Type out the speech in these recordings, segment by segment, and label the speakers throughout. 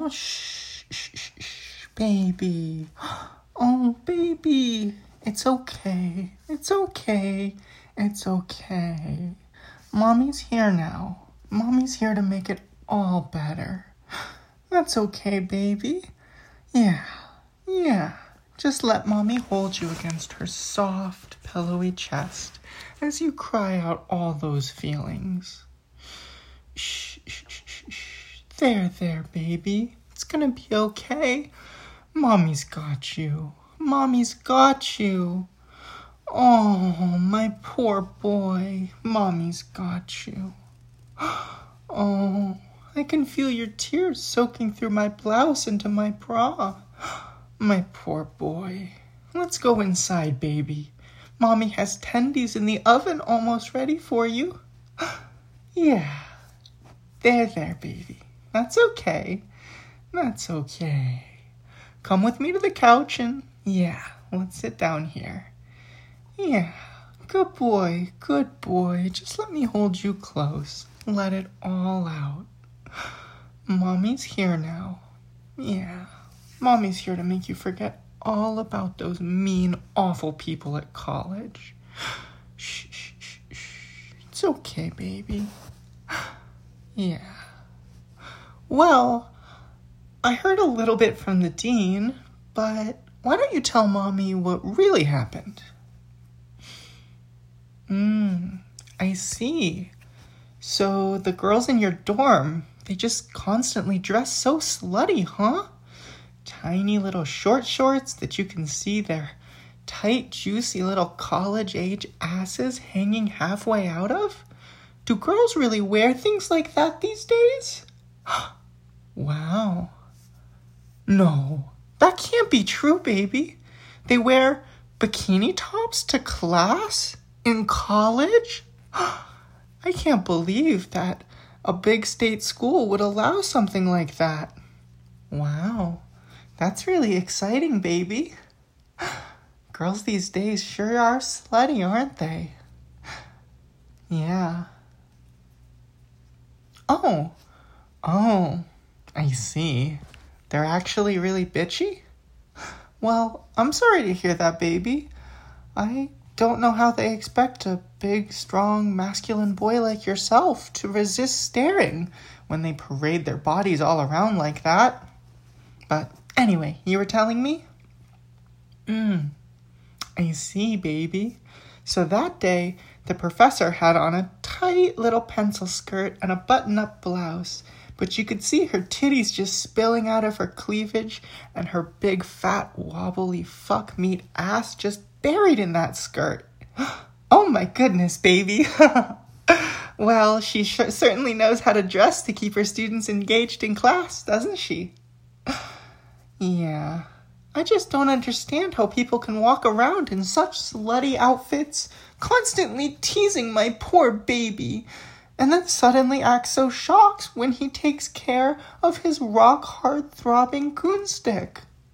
Speaker 1: shh, shh, shh, shh, baby. Oh, baby. It's okay. It's okay. It's okay. Mommy's here now. Mommy's here to make it all better. That's okay, baby. Yeah. Just let Mommy hold you against her soft, pillowy chest as you cry out all those feelings. Shh, shh, shh, shh, shh. There, baby. It's gonna be okay. Mommy's got you. Mommy's got you. Oh, my poor boy. Mommy's got you. Oh, I can feel your tears soaking through my blouse into my bra. My poor boy. Let's go inside, baby. Mommy has tendies in the oven almost ready for you. Yeah. There, baby. That's okay. That's okay. Come with me to the couch and, let's sit down here. Yeah, good boy. Just let me hold you close. Let it all out. Mommy's here now. Yeah, Mommy's here to make you forget all about those mean, awful people at college. Shh. It's okay, baby. Yeah. Well, I heard a little bit from the dean, but why don't you tell Mommy what really happened? I see. So the girls in your dorm, they just constantly dress so slutty, huh? Tiny little short shorts that you can see their tight, juicy little college-age asses hanging halfway out of? Do girls really wear things like that these days? Wow. No, that can't be true, baby. They wear bikini tops to class? In college? I can't believe that a big state school would allow something like that. Wow, that's really exciting, baby. Girls these days sure are slutty, aren't they? Yeah. Oh, I see. They're actually really bitchy? Well, I'm sorry to hear that, baby. I don't know how they expect a big, strong, masculine boy like yourself to resist staring when they parade their bodies all around like that. But anyway, you were telling me? I see, baby. So that day, the professor had on a tight little pencil skirt and a button-up blouse, but you could see her titties just spilling out of her cleavage and her big, fat, wobbly fuck-meat ass just buried in that skirt. Oh my goodness, baby. Well, she certainly knows how to dress to keep her students engaged in class, doesn't she? Yeah, I just don't understand how people can walk around in such slutty outfits, constantly teasing my poor baby, and then suddenly act so shocked when he takes care of his rock-hard throbbing goonstick.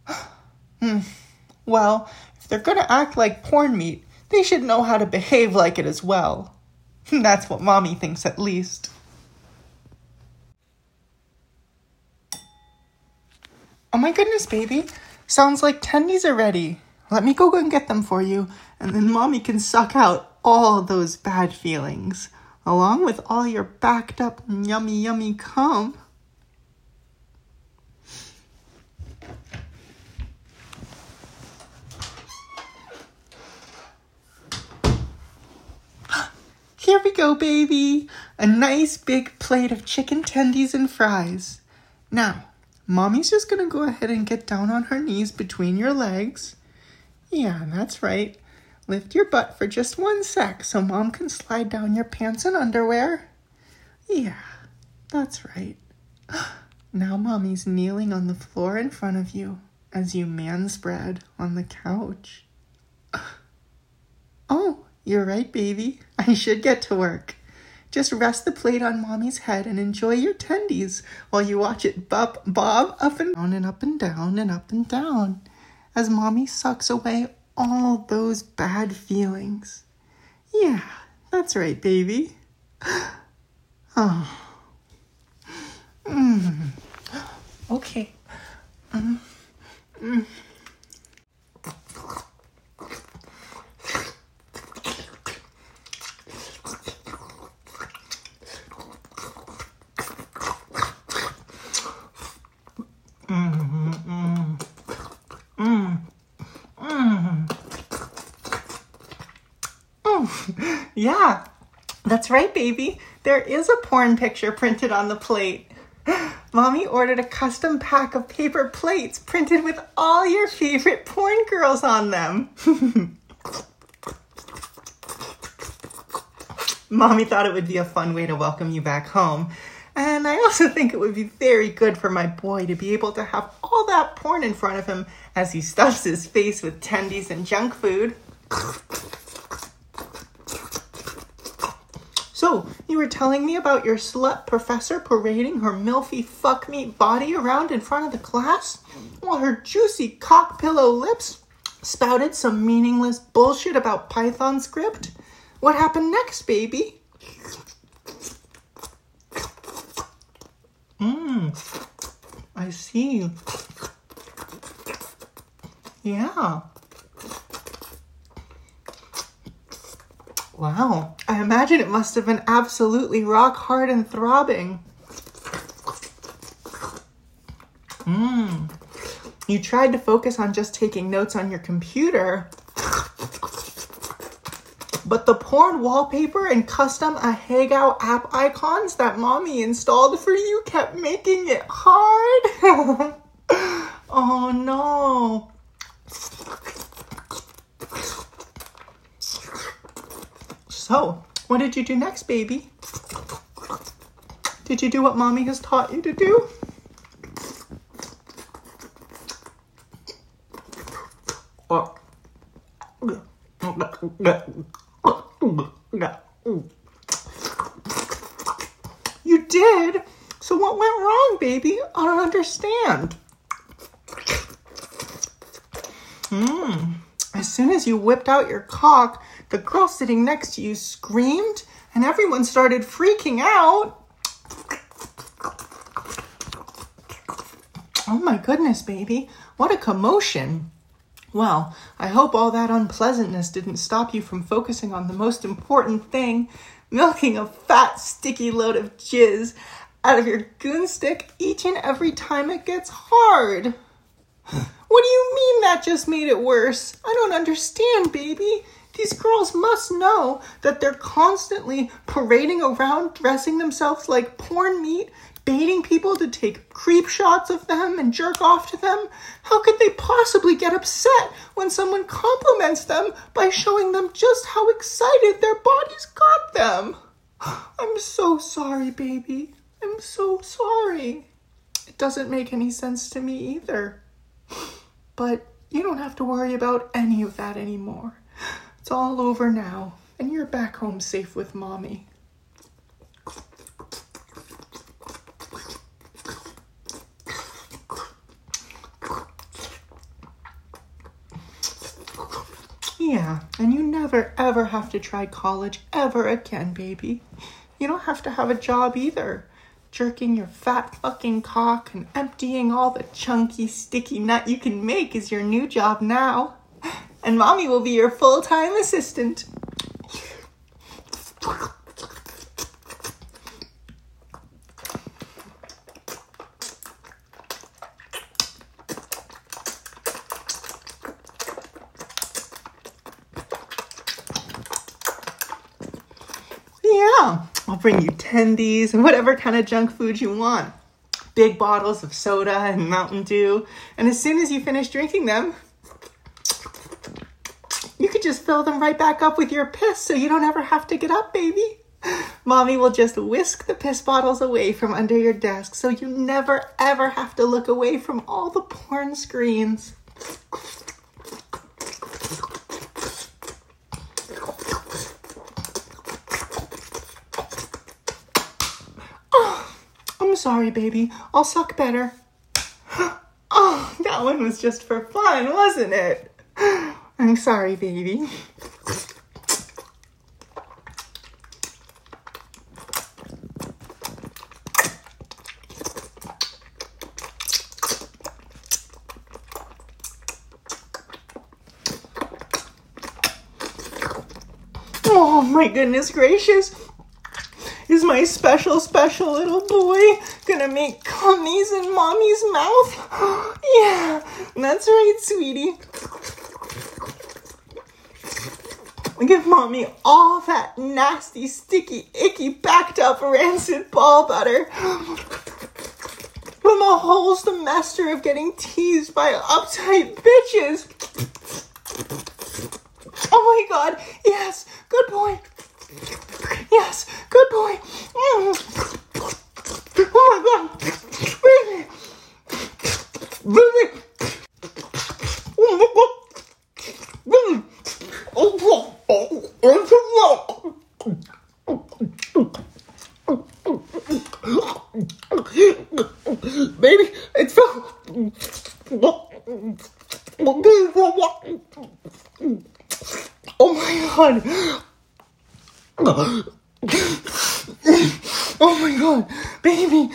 Speaker 1: Well, if they're gonna act like porn meat, they should know how to behave like it as well. That's what Mommy thinks, at least. Oh my goodness, baby. Sounds like tendies are ready. Let me go and get them for you, and then Mommy can suck out all those bad feelings, along with all your backed up yummy cum. Here we go, baby. A nice big plate of chicken tendies and fries. Now, Mommy's just gonna go ahead and get down on her knees between your legs. Yeah, that's right. Lift your butt for just 1 sec so Mom can slide down your pants and underwear. Yeah, that's right. Now Mommy's kneeling on the floor in front of you as you manspread on the couch. Oh, you're right, baby. I should get to work. Just rest the plate on Mommy's head and enjoy your tendies while you watch it bob up and down and up and down and up and down as Mommy sucks away all those bad feelings. Yeah, that's right, baby. Oh. Okay. Yeah, that's right, baby. There is a porn picture printed on the plate. Mommy ordered a custom pack of paper plates printed with all your favorite porn girls on them. Mommy thought it would be a fun way to welcome you back home. And I also think it would be very good for my boy to be able to have all that porn in front of him as he stuffs his face with tendies and junk food. So, you were telling me about your slut professor parading her milfy fuck-meat body around in front of the class while her juicy cock pillow lips spouted some meaningless bullshit about Python script? What happened next, baby? I see. Yeah. Wow, I imagine it must have been absolutely rock hard and throbbing. You tried to focus on just taking notes on your computer, but the porn wallpaper and custom Ahegao app icons that Mommy installed for you kept making it hard. Oh no. So, what did you do next, baby? Did you do what Mommy has taught you to do? You did? So what went wrong, baby? I don't understand. As soon as you whipped out your cock, the girl sitting next to you screamed and everyone started freaking out. Oh my goodness, baby. What a commotion. Well, I hope all that unpleasantness didn't stop you from focusing on the most important thing, milking a fat, sticky load of jizz out of your goon stick each and every time it gets hard. What do you mean that just made it worse? I don't understand, baby. These girls must know that they're constantly parading around dressing themselves like porn meat, baiting people to take creep shots of them and jerk off to them. How could they possibly get upset when someone compliments them by showing them just how excited their bodies got them? I'm so sorry, baby. I'm so sorry. It doesn't make any sense to me either. But you don't have to worry about any of that anymore. It's all over now, and you're back home safe with Mommy. Yeah, and you never ever have to try college ever again, baby. You don't have to have a job either. Jerking your fat fucking cock and emptying all the chunky, sticky nut you can make is your new job now. And Mommy will be your full-time assistant. Yeah, I'll bring you tendies and whatever kind of junk food you want. Big bottles of soda and Mountain Dew. And as soon as you finish drinking them, you could just fill them right back up with your piss so you don't ever have to get up, baby. Mommy will just whisk the piss bottles away from under your desk so you never ever have to look away from all the porn screens. I'm sorry, baby. I'll suck better. Oh, that one was just for fun, wasn't it? I'm sorry, baby. my goodness gracious. Is my special little boy gonna make gummies in Mommy's mouth? Yeah, that's right, sweetie. Give Mommy all that nasty, sticky, icky, backed up, rancid ball butter from a whole semester of getting teased by uptight bitches. Oh my God, yes, good boy. Yes, good boy. Oh my God, baby. Baby. Oh my God. Baby. Baby, it's so. Oh my God. Oh my God, baby.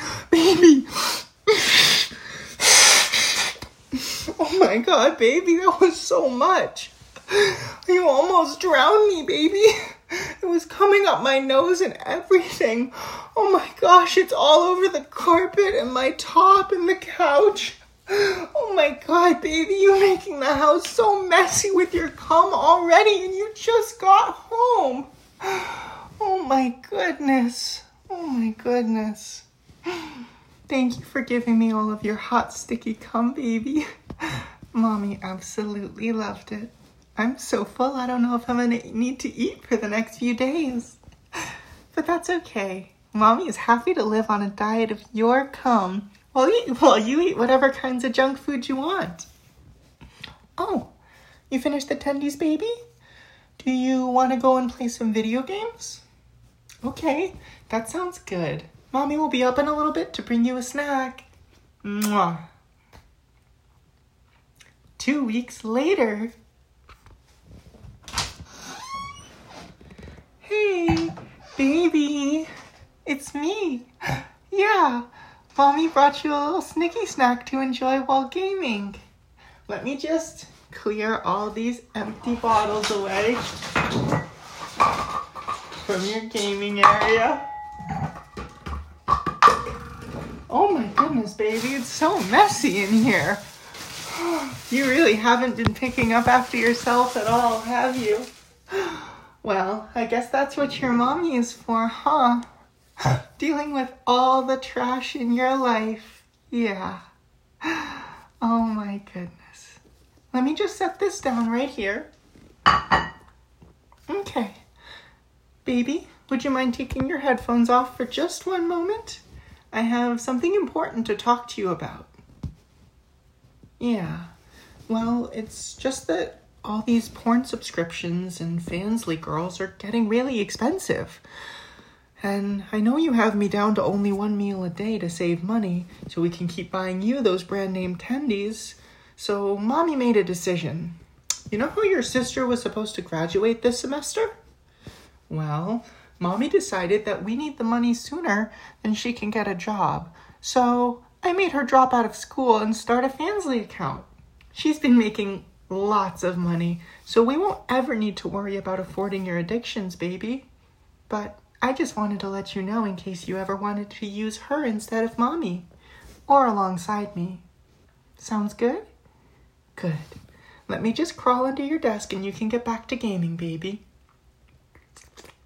Speaker 1: Oh my God, baby, that was so much. You almost drowned me, baby. It was coming up my nose and everything. Oh my gosh, it's all over the carpet and my top and the couch. Oh my God, baby, you're making the house so messy with your cum already and you just got home. Oh my goodness. Oh my goodness. Thank you for giving me all of your hot, sticky cum, baby. Mommy absolutely loved it. I'm so full, I don't know if I'm gonna need to eat for the next few days. But that's okay. Mommy is happy to live on a diet of your cum while you eat whatever kinds of junk food you want. Oh, you finished the tendies, baby? Do you want to go and play some video games? Okay, that sounds good. Mommy will be up in a little bit to bring you a snack. Mwah. 2 weeks later. Hey, baby, it's me. Yeah, Mommy brought you a little snicky snack to enjoy while gaming. Let me just clear all these empty bottles away from your gaming area. Oh my goodness, baby, it's so messy in here. You really haven't been picking up after yourself at all, have you? Well, I guess that's what your mommy is for, huh? Dealing with all the trash in your life. Yeah. Oh my goodness. Let me just set this down right here. Okay. Baby, would you mind taking your headphones off for just one moment? I have something important to talk to you about. Yeah. Well, it's just that all these porn subscriptions and Fansly girls are getting really expensive. And I know you have me down to only one meal a day to save money so we can keep buying you those brand name tendies. So Mommy made a decision. You know how your sister was supposed to graduate this semester? Well, Mommy decided that we need the money sooner than she can get a job. So I made her drop out of school and start a Fansly account. She's been making lots of money, so we won't ever need to worry about affording your addictions, baby. But I just wanted to let you know in case you ever wanted to use her instead of Mommy, or alongside me. Sounds good? Good. Let me just crawl under your desk and you can get back to gaming, baby.